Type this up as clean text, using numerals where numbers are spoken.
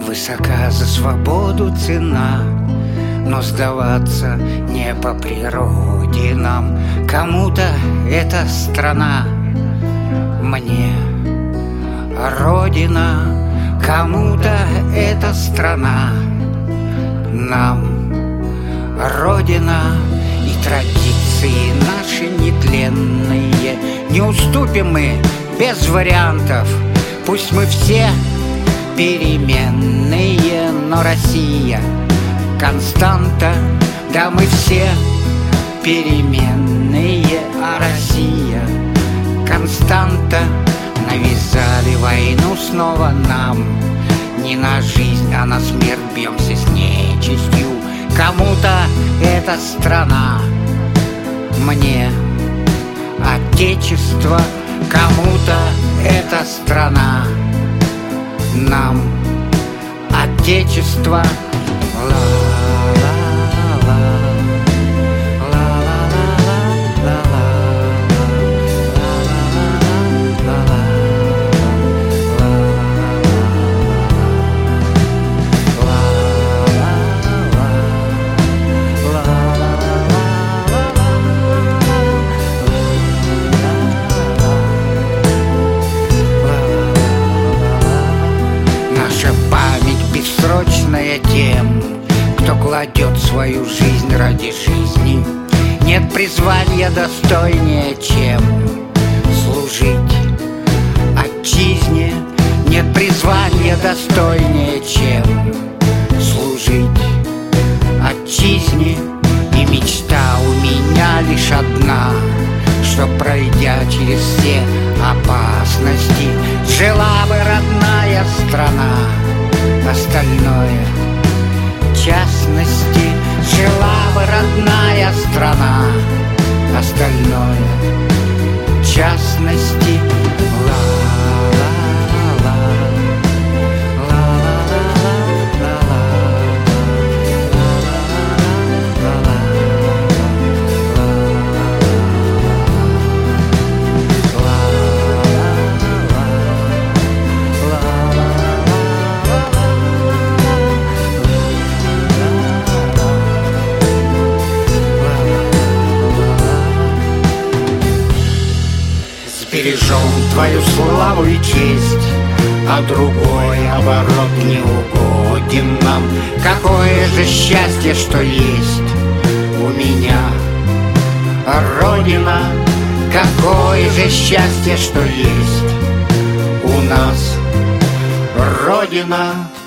Высока за свободу цена, но сдаваться не по природе нам. Кому-то эта страна, мне Родина, кому-то эта страна, нам Родина. И традиции наши нетленные не уступим мы без вариантов. Пусть мы все переменные, но Россия константа. Да, мы все переменные, а Россия константа. Навязали войну снова нам, не на жизнь, а на смерть бьемся с нечистью. Кому-то эта страна, мне Отечество, кому-то эта страна, нам Отечество. Бессрочная тем, кто кладет свою жизнь ради жизни. Нет призвания достойнее, чем служить отчизне. Нет призвания достойнее, чем служить отчизне. И мечта у меня лишь одна, что, пройдя через все опасности, жила бы родная страна. Остальное частности, жила бы родная страна. Остальное частности. Бережем твою славу и честь, а другой оборот не угоден нам. Какое же счастье, что есть у меня Родина. Какое же счастье, что есть у нас Родина.